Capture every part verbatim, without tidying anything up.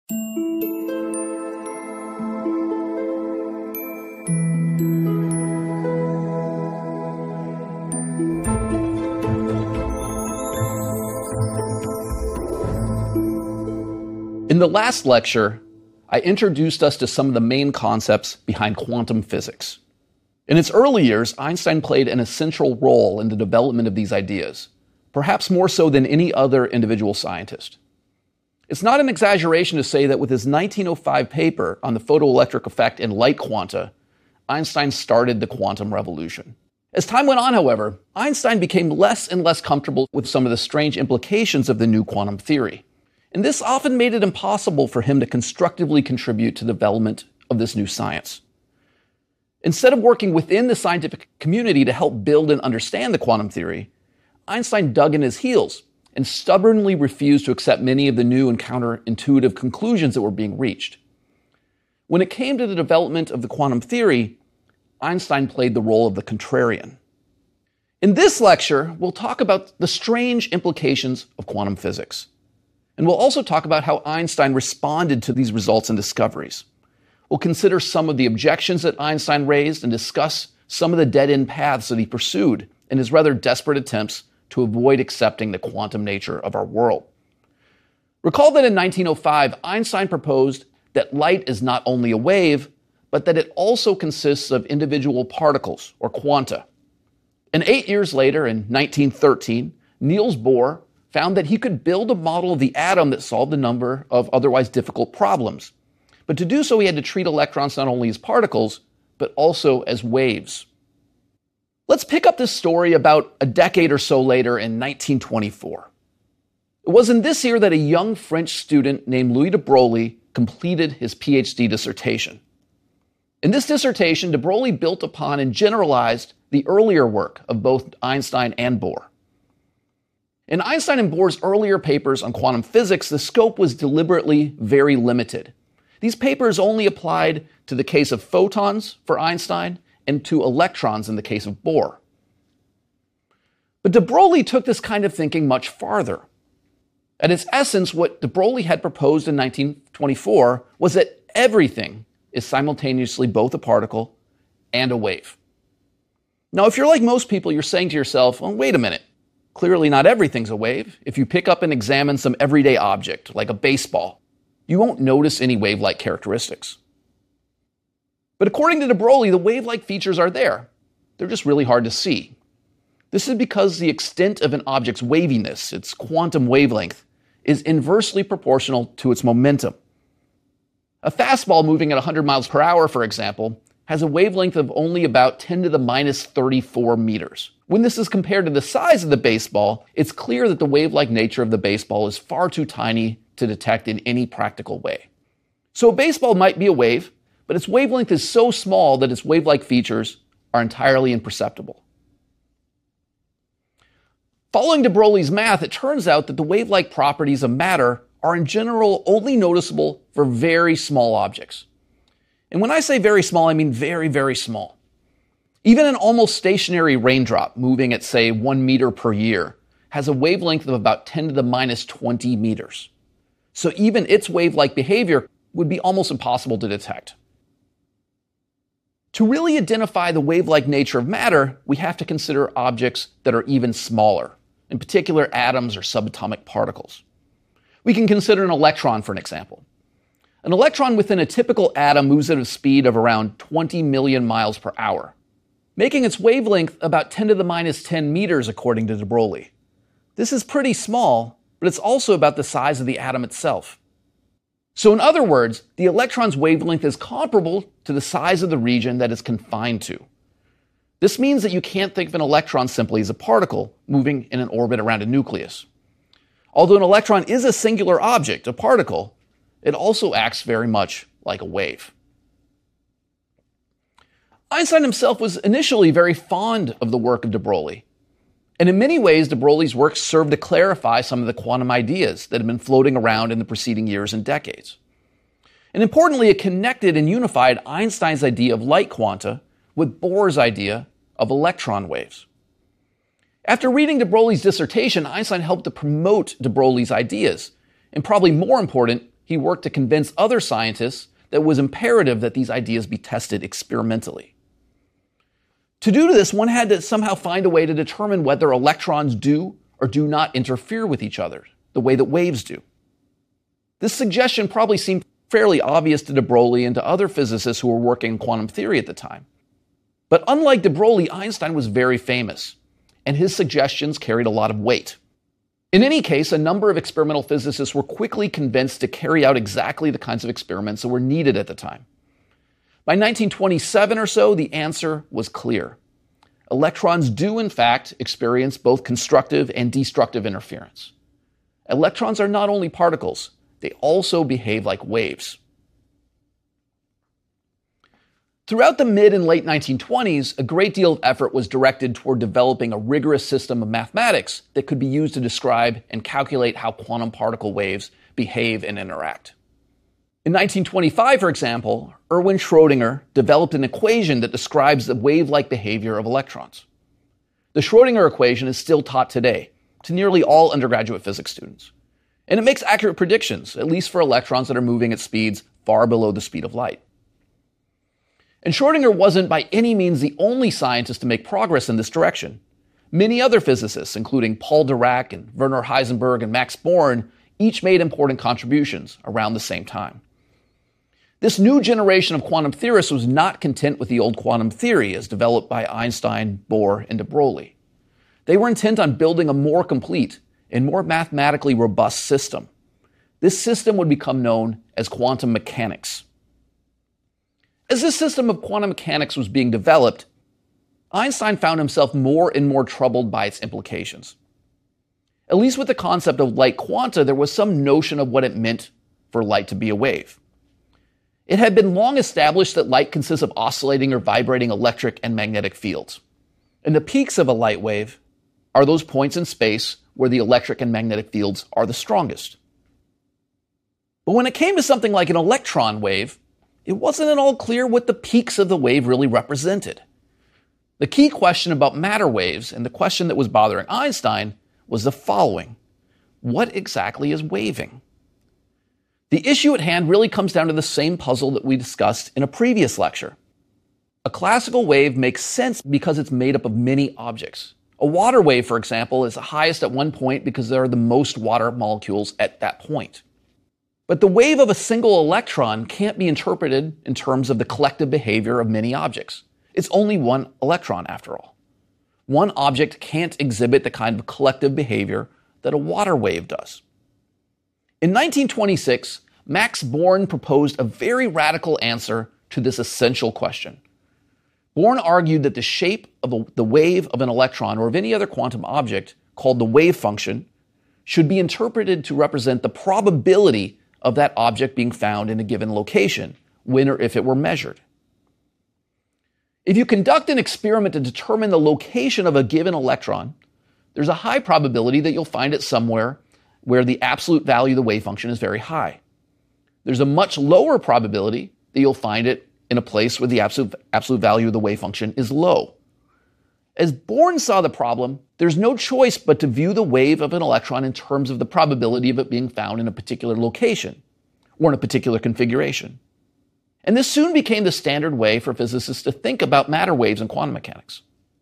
In the last lecture, I introduced us to some of the main concepts behind quantum physics. In its early years, Einstein played an essential role in the development of these ideas, perhaps more so than any other individual scientist. It's not an exaggeration to say that with his nineteen oh five paper on the photoelectric effect in light quanta, Einstein started the quantum revolution. As time went on, however, Einstein became less and less comfortable with some of the strange implications of the new quantum theory. And this often made it impossible for him to constructively contribute to the development of this new science. Instead of working within the scientific community to help build and understand the quantum theory, Einstein dug in his heels and stubbornly refused to accept many of the new and counterintuitive conclusions that were being reached. When it came to the development of the quantum theory, Einstein played the role of the contrarian. In this lecture, we'll talk about the strange implications of quantum physics. And we'll also talk about how Einstein responded to these results and discoveries. We'll consider some of the objections that Einstein raised and discuss some of the dead-end paths that he pursued in his rather desperate attempts to avoid accepting the quantum nature of our world. Recall that in nineteen oh five, Einstein proposed that light is not only a wave, but that it also consists of individual particles, or quanta. And eight years later, in nineteen thirteen, Niels Bohr found that he could build a model of the atom that solved a number of otherwise difficult problems. But to do so, he had to treat electrons not only as particles, but also as waves. Let's pick up this story about a decade or so later in nineteen twenty-four. It was in this year that a young French student named Louis de Broglie completed his PhD dissertation. In this dissertation, de Broglie built upon and generalized the earlier work of both Einstein and Bohr. In Einstein and Bohr's earlier papers on quantum physics, the scope was deliberately very limited. These papers only applied to the case of photons for Einstein and to electrons in the case of Bohr. But de Broglie took this kind of thinking much farther. At its essence, what de Broglie had proposed in nineteen twenty-four was that everything is simultaneously both a particle and a wave. Now, if you're like most people, you're saying to yourself, well, wait a minute. Clearly not everything's a wave. If you pick up and examine some everyday object, like a baseball, you won't notice any wave-like characteristics. But according to de Broglie, the wave-like features are there. They're just really hard to see. This is because the extent of an object's waviness, its quantum wavelength, is inversely proportional to its momentum. A fastball moving at one hundred miles per hour, for example, has a wavelength of only about ten to the minus thirty-four meters. When this is compared to the size of the baseball, it's clear that the wave-like nature of the baseball is far too tiny to detect in any practical way. So a baseball might be a wave, but its wavelength is so small that its wave-like features are entirely imperceptible. Following de Broglie's math, it turns out that the wave-like properties of matter are in general only noticeable for very small objects. And when I say very small, I mean very, very small. Even an almost stationary raindrop moving at, say, one meter per year has a wavelength of about ten to the minus twenty meters. So even its wave-like behavior would be almost impossible to detect. To really identify the wave-like nature of matter, we have to consider objects that are even smaller, in particular atoms or subatomic particles. We can consider an electron for an example. An electron within a typical atom moves at a speed of around twenty million miles per hour, making its wavelength about ten to the minus ten meters according to de Broglie. This is pretty small, but it's also about the size of the atom itself. So in other words, the electron's wavelength is comparable to the size of the region that it's confined to. This means that you can't think of an electron simply as a particle moving in an orbit around a nucleus. Although an electron is a singular object, a particle, it also acts very much like a wave. Einstein himself was initially very fond of the work of de Broglie. And in many ways, de Broglie's work served to clarify some of the quantum ideas that had been floating around in the preceding years and decades. And importantly, it connected and unified Einstein's idea of light quanta with Bohr's idea of electron waves. After reading de Broglie's dissertation, Einstein helped to promote de Broglie's ideas, and probably more important, he worked to convince other scientists that it was imperative that these ideas be tested experimentally. To do this, one had to somehow find a way to determine whether electrons do or do not interfere with each other, the way that waves do. This suggestion probably seemed fairly obvious to de Broglie and to other physicists who were working in quantum theory at the time. But unlike de Broglie, Einstein was very famous, and his suggestions carried a lot of weight. In any case, a number of experimental physicists were quickly convinced to carry out exactly the kinds of experiments that were needed at the time. By nineteen twenty-seven or so, the answer was clear. Electrons do, in fact, experience both constructive and destructive interference. Electrons are not only particles, they also behave like waves. Throughout the mid and late nineteen twenties, a great deal of effort was directed toward developing a rigorous system of mathematics that could be used to describe and calculate how quantum particle waves behave and interact. In nineteen twenty-five, for example, Erwin Schrödinger developed an equation that describes the wave-like behavior of electrons. The Schrödinger equation is still taught today to nearly all undergraduate physics students, and it makes accurate predictions, at least for electrons that are moving at speeds far below the speed of light. And Schrödinger wasn't by any means the only scientist to make progress in this direction. Many other physicists, including Paul Dirac and Werner Heisenberg and Max Born, each made important contributions around the same time. This new generation of quantum theorists was not content with the old quantum theory as developed by Einstein, Bohr, and de Broglie. They were intent on building a more complete and more mathematically robust system. This system would become known as quantum mechanics. As this system of quantum mechanics was being developed, Einstein found himself more and more troubled by its implications. At least with the concept of light quanta, there was some notion of what it meant for light to be a wave. It had been long established that light consists of oscillating or vibrating electric and magnetic fields. And the peaks of a light wave are those points in space where the electric and magnetic fields are the strongest. But when it came to something like an electron wave, it wasn't at all clear what the peaks of the wave really represented. The key question about matter waves, and the question that was bothering Einstein, was the following: what exactly is waving? The issue at hand really comes down to the same puzzle that we discussed in a previous lecture. A classical wave makes sense because it's made up of many objects. A water wave, for example, is the highest at one point because there are the most water molecules at that point. But the wave of a single electron can't be interpreted in terms of the collective behavior of many objects. It's only one electron, after all. One object can't exhibit the kind of collective behavior that a water wave does. In nineteen twenty-six, Max Born proposed a very radical answer to this essential question. Born argued that the shape of a, the wave of an electron or of any other quantum object, called the wave function, should be interpreted to represent the probability of that object being found in a given location, when or if it were measured. If you conduct an experiment to determine the location of a given electron, there's a high probability that you'll find it somewhere where the absolute value of the wave function is very high. There's a much lower probability that you'll find it in a place where the absolute, absolute value of the wave function is low. As Born saw the problem, there's no choice but to view the wave of an electron in terms of the probability of it being found in a particular location or in a particular configuration. And this soon became the standard way for physicists to think about matter waves in quantum mechanics.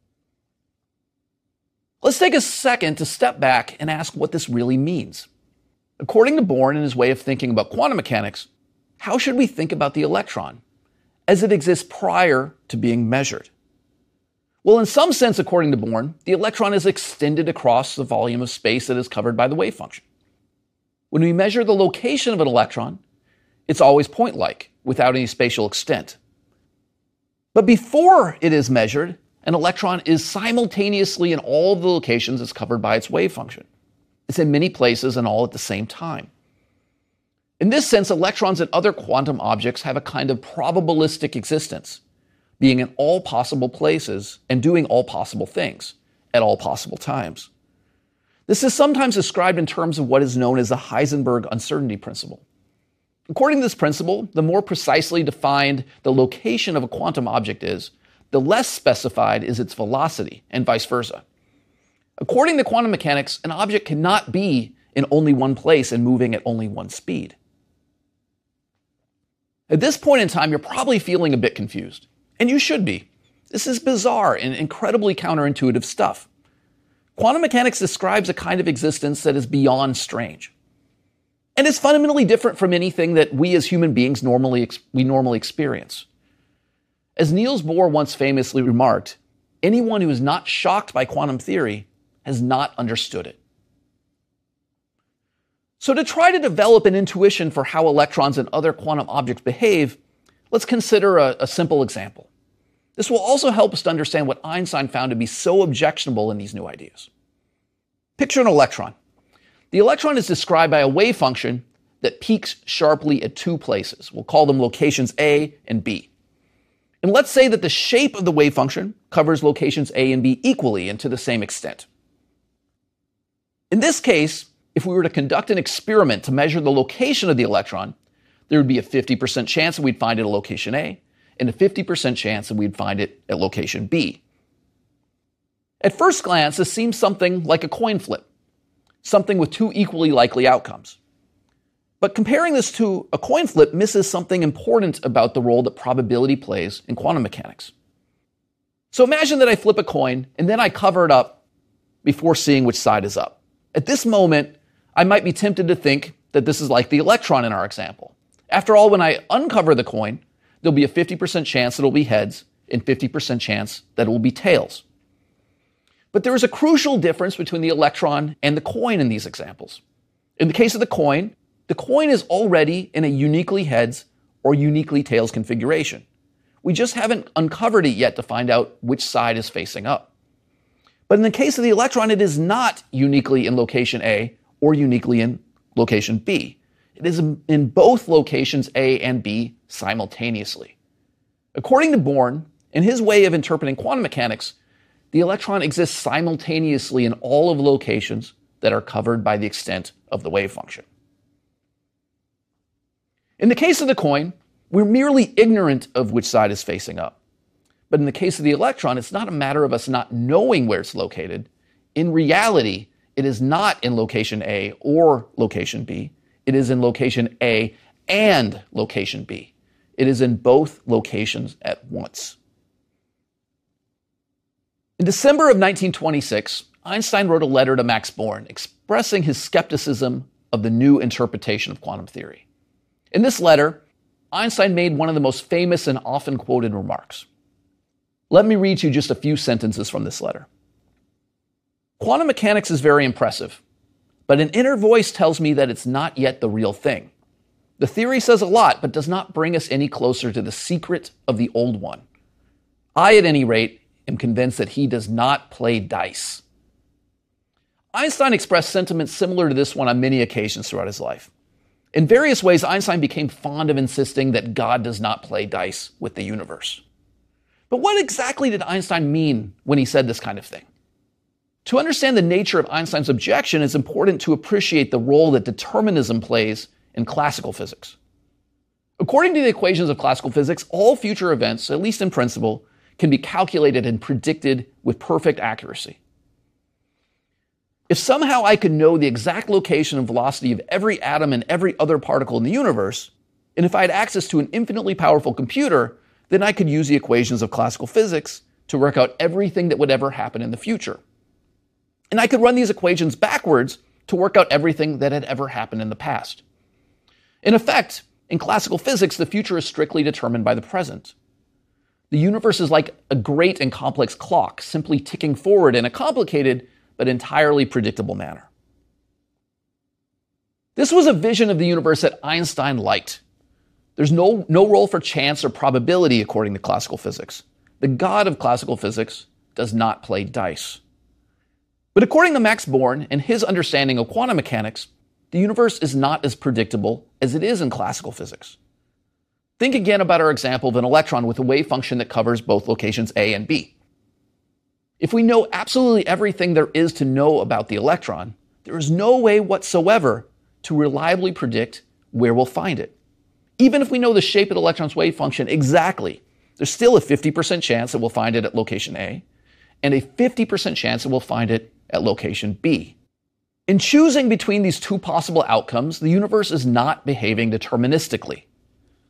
Let's take a second to step back and ask what this really means. According to Born and his way of thinking about quantum mechanics, how should we think about the electron as it exists prior to being measured? Well, in some sense, according to Born, the electron is extended across the volume of space that is covered by the wave function. When we measure the location of an electron, it's always point-like, without any spatial extent. But before it is measured, an electron is simultaneously in all of the locations it's covered by its wave function. It's in many places and all at the same time. In this sense, electrons and other quantum objects have a kind of probabilistic existence, being in all possible places and doing all possible things at all possible times. This is sometimes described in terms of what is known as the Heisenberg uncertainty principle. According to this principle, the more precisely defined the location of a quantum object is, the less specified is its velocity, and vice versa. According to quantum mechanics, an object cannot be in only one place and moving at only one speed. At this point in time, you're probably feeling a bit confused, and you should be. This is bizarre and incredibly counterintuitive stuff. Quantum mechanics describes a kind of existence that is beyond strange. And it's fundamentally different from anything that we as human beings normally we normally experience. As Niels Bohr once famously remarked, anyone who is not shocked by quantum theory has not understood it. So to try to develop an intuition for how electrons and other quantum objects behave, let's consider a, a simple example. This will also help us to understand what Einstein found to be so objectionable in these new ideas. Picture an electron. The electron is described by a wave function that peaks sharply at two places. We'll call them locations A and B. And let's say that the shape of the wave function covers locations A and B equally and to the same extent. In this case, if we were to conduct an experiment to measure the location of the electron, there would be a fifty percent chance that we'd find it at location A and a fifty percent chance that we'd find it at location B. At first glance, this seems something like a coin flip, something with two equally likely outcomes. But comparing this to a coin flip misses something important about the role that probability plays in quantum mechanics. So imagine that I flip a coin and then I cover it up before seeing which side is up. At this moment, I might be tempted to think that this is like the electron in our example. After all, when I uncover the coin, there'll be a fifty percent chance that it'll be heads and fifty percent chance that it will be tails. But there is a crucial difference between the electron and the coin in these examples. In the case of the coin, the coin is already in a uniquely heads or uniquely tails configuration. We just haven't uncovered it yet to find out which side is facing up. But in the case of the electron, it is not uniquely in location A or uniquely in location B. It is in both locations A and B simultaneously. According to Born, in his way of interpreting quantum mechanics, the electron exists simultaneously in all of the locations that are covered by the extent of the wave function. In the case of the coin, we're merely ignorant of which side is facing up. But in the case of the electron, it's not a matter of us not knowing where it's located. In reality, it is not in location A or location B. It is in location A and location B. It is in both locations at once. In December of nineteen twenty-six, Einstein wrote a letter to Max Born expressing his skepticism of the new interpretation of quantum theory. In this letter, Einstein made one of the most famous and often quoted remarks. Let me read you just a few sentences from this letter. Quantum mechanics is very impressive, but an inner voice tells me that it's not yet the real thing. The theory says a lot, but does not bring us any closer to the secret of the old one. I, at any rate, am convinced that he does not play dice. Einstein expressed sentiments similar to this one on many occasions throughout his life. In various ways, Einstein became fond of insisting that God does not play dice with the universe. But what exactly did Einstein mean when he said this kind of thing? To understand the nature of Einstein's objection, it's important to appreciate the role that determinism plays in classical physics. According to the equations of classical physics, all future events, at least in principle, can be calculated and predicted with perfect accuracy. If somehow I could know the exact location and velocity of every atom and every other particle in the universe, and if I had access to an infinitely powerful computer, then I could use the equations of classical physics to work out everything that would ever happen in the future. And I could run these equations backwards to work out everything that had ever happened in the past. In effect, in classical physics, the future is strictly determined by the present. The universe is like a great and complex clock, simply ticking forward in a complicated but entirely predictable manner. This was a vision of the universe that Einstein liked. There's no, no role for chance or probability according to classical physics. The God of classical physics does not play dice. But according to Max Born and his understanding of quantum mechanics, the universe is not as predictable as it is in classical physics. Think again about our example of an electron with a wave function that covers both locations A and B. If we know absolutely everything there is to know about the electron, there is no way whatsoever to reliably predict where we'll find it. Even if we know the shape of the electron's wave function exactly, there's still a fifty percent chance that we'll find it at location A and a fifty percent chance that we'll find it at location B. In choosing between these two possible outcomes, the universe is not behaving deterministically.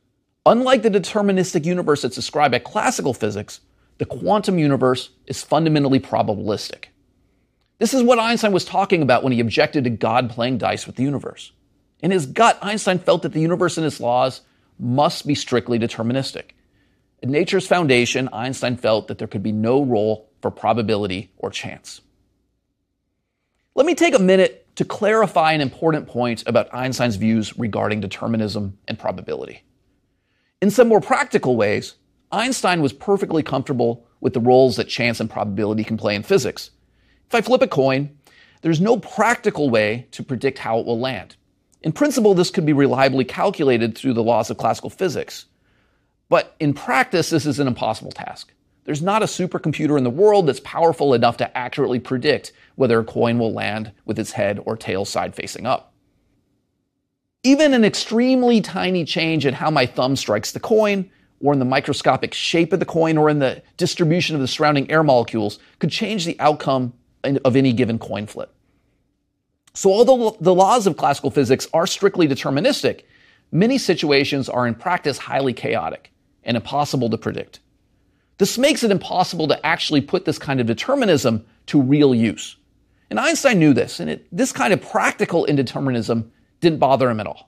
Unlike the deterministic universe that's described by classical physics, the quantum universe is fundamentally probabilistic. This is what Einstein was talking about when he objected to God playing dice with the universe. In his gut, Einstein felt that the universe and its laws must be strictly deterministic. In nature's foundation, Einstein felt that there could be no role for probability or chance. Let me take a minute to clarify an important point about Einstein's views regarding determinism and probability. In some more practical ways, Einstein was perfectly comfortable with the roles that chance and probability can play in physics. If I flip a coin, there's no practical way to predict how it will land. In principle, this could be reliably calculated through the laws of classical physics. But in practice, this is an impossible task. There's not a supercomputer in the world that's powerful enough to accurately predict whether a coin will land with its head or tail side facing up. Even an extremely tiny change in how my thumb strikes the coin, or in the microscopic shape of the coin, or in the distribution of the surrounding air molecules, could change the outcome of any given coin flip. So although the laws of classical physics are strictly deterministic, many situations are in practice highly chaotic and impossible to predict. This makes it impossible to actually put this kind of determinism to real use. And Einstein knew this, and it, this kind of practical indeterminism didn't bother him at all.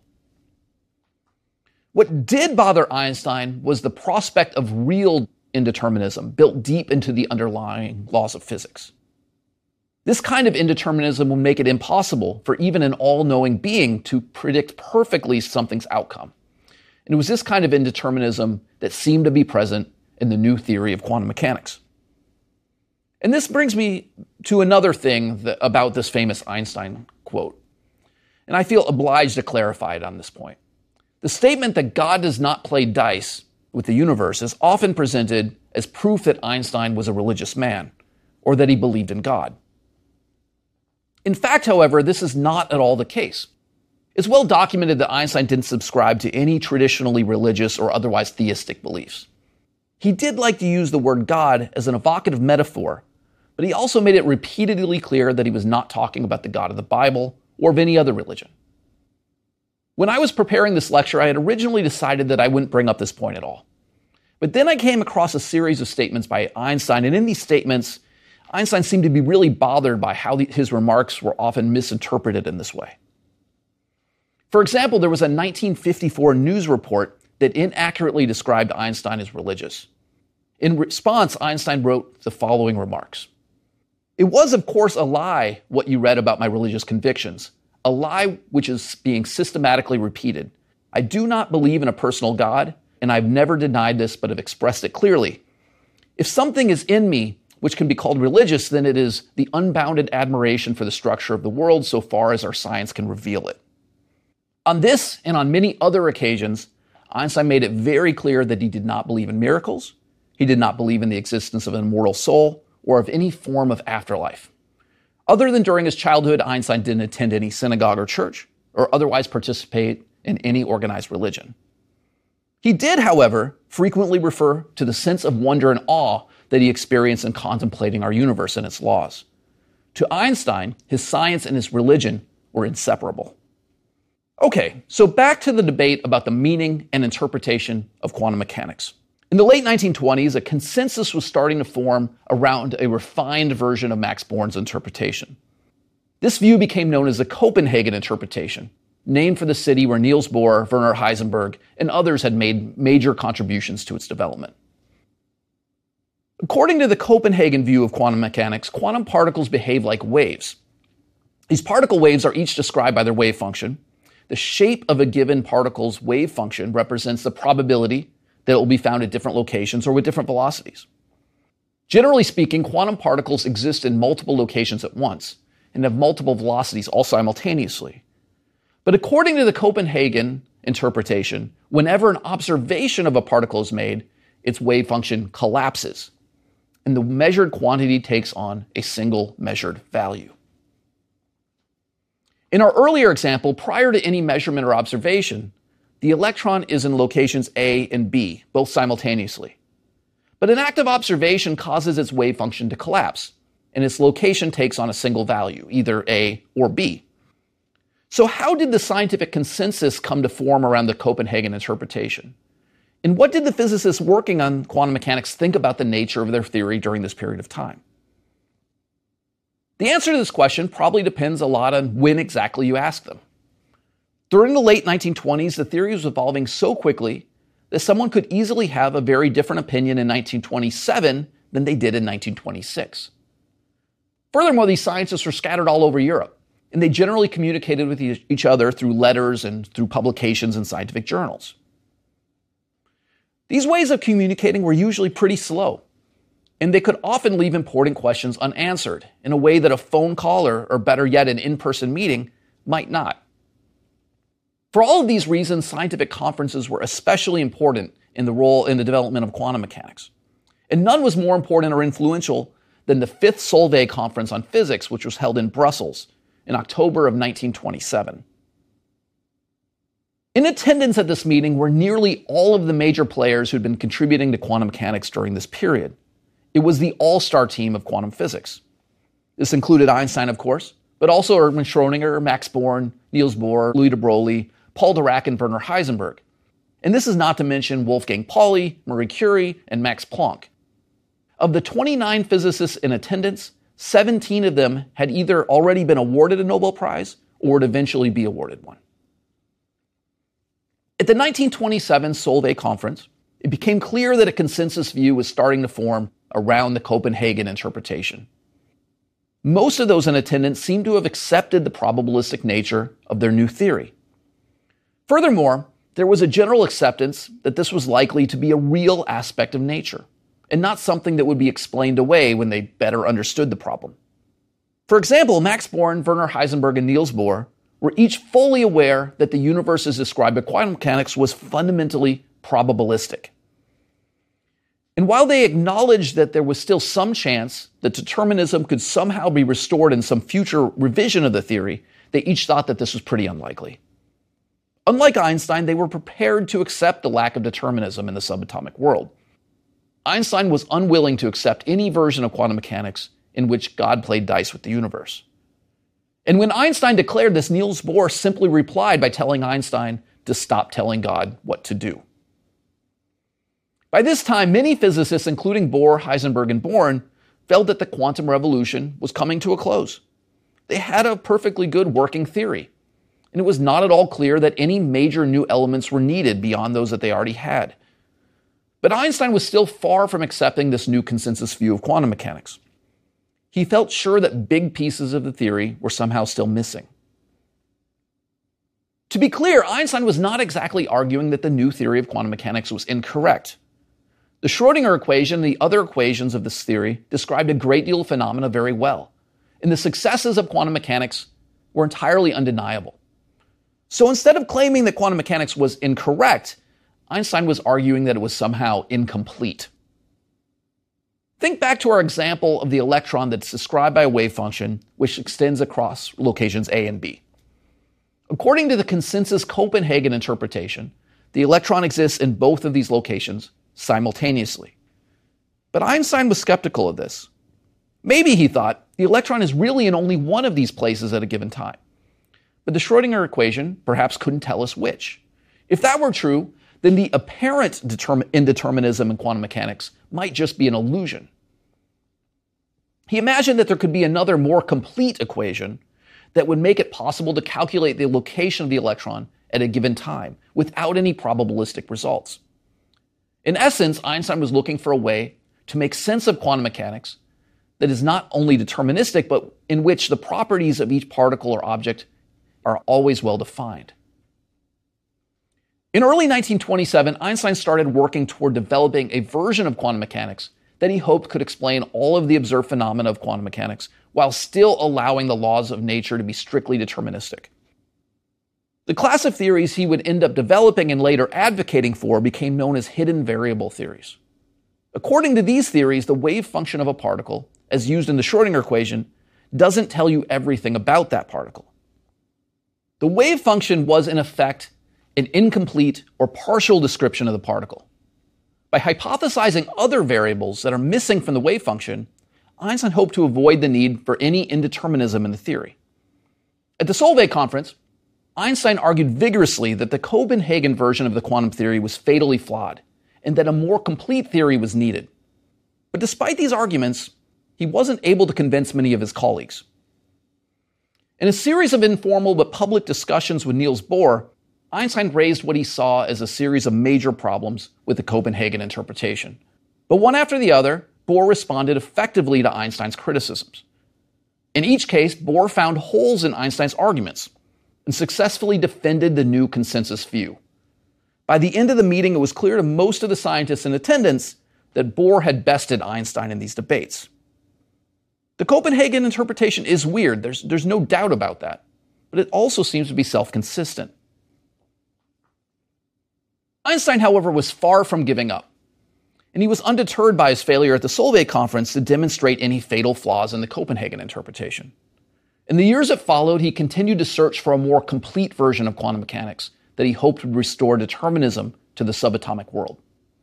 What did bother Einstein was the prospect of real indeterminism built deep into the underlying laws of physics. This kind of indeterminism would make it impossible for even an all-knowing being to predict perfectly something's outcome. And it was this kind of indeterminism that seemed to be present in the new theory of quantum mechanics. And this brings me to another thing that, about this famous Einstein quote. And I feel obliged to clarify it on this point. The statement that God does not play dice with the universe is often presented as proof that Einstein was a religious man, or that he believed in God. In fact, however, this is not at all the case. It's well documented that Einstein didn't subscribe to any traditionally religious or otherwise theistic beliefs. He did like to use the word God as an evocative metaphor, but he also made it repeatedly clear that he was not talking about the God of the Bible or of any other religion. When I was preparing this lecture, I had originally decided that I wouldn't bring up this point at all. But then I came across a series of statements by Einstein, and in these statements, Einstein seemed to be really bothered by how the, his remarks were often misinterpreted in this way. For example, there was a nineteen fifty-four news report that inaccurately described Einstein as religious. In response, Einstein wrote the following remarks. It was, of course, a lie what you read about my religious convictions, a lie which is being systematically repeated. I do not believe in a personal God, and I've never denied this but have expressed it clearly. If something is in me which can be called religious, then it is the unbounded admiration for the structure of the world so far as our science can reveal it. On this and on many other occasions, Einstein made it very clear that he did not believe in miracles, he did not believe in the existence of an immortal soul, or of any form of afterlife. Other than during his childhood, Einstein didn't attend any synagogue or church, or otherwise participate in any organized religion. He did, however, frequently refer to the sense of wonder and awe that he experienced in contemplating our universe and its laws. To Einstein, his science and his religion were inseparable. Okay, so back to the debate about the meaning and interpretation of quantum mechanics. In the late nineteen twenties, a consensus was starting to form around a refined version of Max Born's interpretation. This view became known as the Copenhagen interpretation, named for the city where Niels Bohr, Werner Heisenberg, and others had made major contributions to its development. According to the Copenhagen view of quantum mechanics, quantum particles behave like waves. These particle waves are each described by their wave function. The shape of a given particle's wave function represents the probability that it will be found at different locations or with different velocities. Generally speaking, quantum particles exist in multiple locations at once and have multiple velocities all simultaneously. But according to the Copenhagen interpretation, whenever an observation of a particle is made, its wave function collapses, and the measured quantity takes on a single measured value. In our earlier example, prior to any measurement or observation, the electron is in locations A and B, both simultaneously. But an active observation causes its wave function to collapse, and its location takes on a single value, either A or B. So how did the scientific consensus come to form around the Copenhagen interpretation? And what did the physicists working on quantum mechanics think about the nature of their theory during this period of time? The answer to this question probably depends a lot on when exactly you ask them. During the late nineteen twenties, the theory was evolving so quickly that someone could easily have a very different opinion in nineteen twenty-seven than they did in nineteen twenty-six. Furthermore, these scientists were scattered all over Europe, and they generally communicated with each other through letters and through publications in scientific journals. These ways of communicating were usually pretty slow, and they could often leave important questions unanswered in a way that a phone call or, or better yet, an in-person meeting might not. For all of these reasons, scientific conferences were especially important in the role in the development of quantum mechanics. And none was more important or influential than the fifth Solvay Conference on Physics, which was held in Brussels in October of nineteen twenty-seven. In attendance at this meeting were nearly all of the major players who'd been contributing to quantum mechanics during this period. It was the all-star team of quantum physics. This included Einstein, of course, but also Erwin Schrödinger, Max Born, Niels Bohr, Louis de Broglie, Paul Dirac, and Werner Heisenberg. And this is not to mention Wolfgang Pauli, Marie Curie, and Max Planck. Of the twenty-nine physicists in attendance, seventeen of them had either already been awarded a Nobel Prize or would eventually be awarded one. At the nineteen twenty-seven Solvay Conference, it became clear that a consensus view was starting to form around the Copenhagen interpretation. Most of those in attendance seemed to have accepted the probabilistic nature of their new theory. Furthermore, there was a general acceptance that this was likely to be a real aspect of nature, and not something that would be explained away when they better understood the problem. For example, Max Born, Werner Heisenberg, and Niels Bohr were each fully aware that the universe as described by quantum mechanics was fundamentally probabilistic. And while they acknowledged that there was still some chance that determinism could somehow be restored in some future revision of the theory, they each thought that this was pretty unlikely. Unlike Einstein, they were prepared to accept the lack of determinism in the subatomic world. Einstein was unwilling to accept any version of quantum mechanics in which God played dice with the universe. And when Einstein declared this, Niels Bohr simply replied by telling Einstein to stop telling God what to do. By this time, many physicists, including Bohr, Heisenberg, and Born, felt that the quantum revolution was coming to a close. They had a perfectly good working theory, and it was not at all clear that any major new elements were needed beyond those that they already had. But Einstein was still far from accepting this new consensus view of quantum mechanics. He felt sure that big pieces of the theory were somehow still missing. To be clear, Einstein was not exactly arguing that the new theory of quantum mechanics was incorrect. The Schrödinger equation and the other equations of this theory described a great deal of phenomena very well, and the successes of quantum mechanics were entirely undeniable. So instead of claiming that quantum mechanics was incorrect, Einstein was arguing that it was somehow incomplete. Think back to our example of the electron that's described by a wave function which extends across locations A and B. According to the consensus Copenhagen interpretation, the electron exists in both of these locations simultaneously. But Einstein was skeptical of this. Maybe, he thought, the electron is really in only one of these places at a given time. But the Schrödinger equation perhaps couldn't tell us which. If that were true, then the apparent determin- indeterminism in quantum mechanics might just be an illusion. He imagined that there could be another more complete equation that would make it possible to calculate the location of the electron at a given time without any probabilistic results. In essence, Einstein was looking for a way to make sense of quantum mechanics that is not only deterministic, but in which the properties of each particle or object are always well defined. In early nineteen twenty-seven, Einstein started working toward developing a version of quantum mechanics that he hoped could explain all of the observed phenomena of quantum mechanics while still allowing the laws of nature to be strictly deterministic. The class of theories he would end up developing and later advocating for became known as hidden variable theories. According to these theories, the wave function of a particle, as used in the Schrödinger equation, doesn't tell you everything about that particle. The wave function was, in effect, an incomplete or partial description of the particle. By hypothesizing other variables that are missing from the wave function, Einstein hoped to avoid the need for any indeterminism in the theory. At the Solvay conference, Einstein argued vigorously that the Copenhagen version of the quantum theory was fatally flawed, and that a more complete theory was needed. But despite these arguments, he wasn't able to convince many of his colleagues. In a series of informal but public discussions with Niels Bohr, Einstein raised what he saw as a series of major problems with the Copenhagen interpretation. But one after the other, Bohr responded effectively to Einstein's criticisms. In each case, Bohr found holes in Einstein's arguments and successfully defended the new consensus view. By the end of the meeting, it was clear to most of the scientists in attendance that Bohr had bested Einstein in these debates. The Copenhagen interpretation is weird, there's, there's no doubt about that, but it also seems to be self-consistent. Einstein, however, was far from giving up, and he was undeterred by his failure at the Solvay conference to demonstrate any fatal flaws in the Copenhagen interpretation. In the years that followed, he continued to search for a more complete version of quantum mechanics that he hoped would restore determinism to the subatomic world.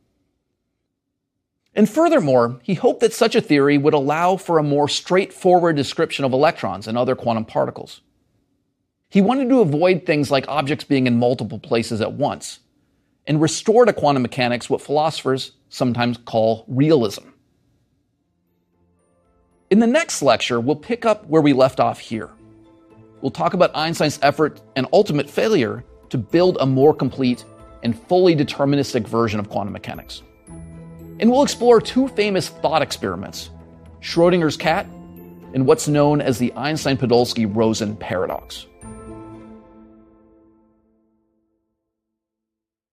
And furthermore, he hoped that such a theory would allow for a more straightforward description of electrons and other quantum particles. He wanted to avoid things like objects being in multiple places at once, and restore to quantum mechanics what philosophers sometimes call realism. In the next lecture, we'll pick up where we left off here. We'll talk about Einstein's effort and ultimate failure to build a more complete and fully deterministic version of quantum mechanics. And we'll explore two famous thought experiments, Schrödinger's cat and what's known as the Einstein-Podolsky-Rosen paradox.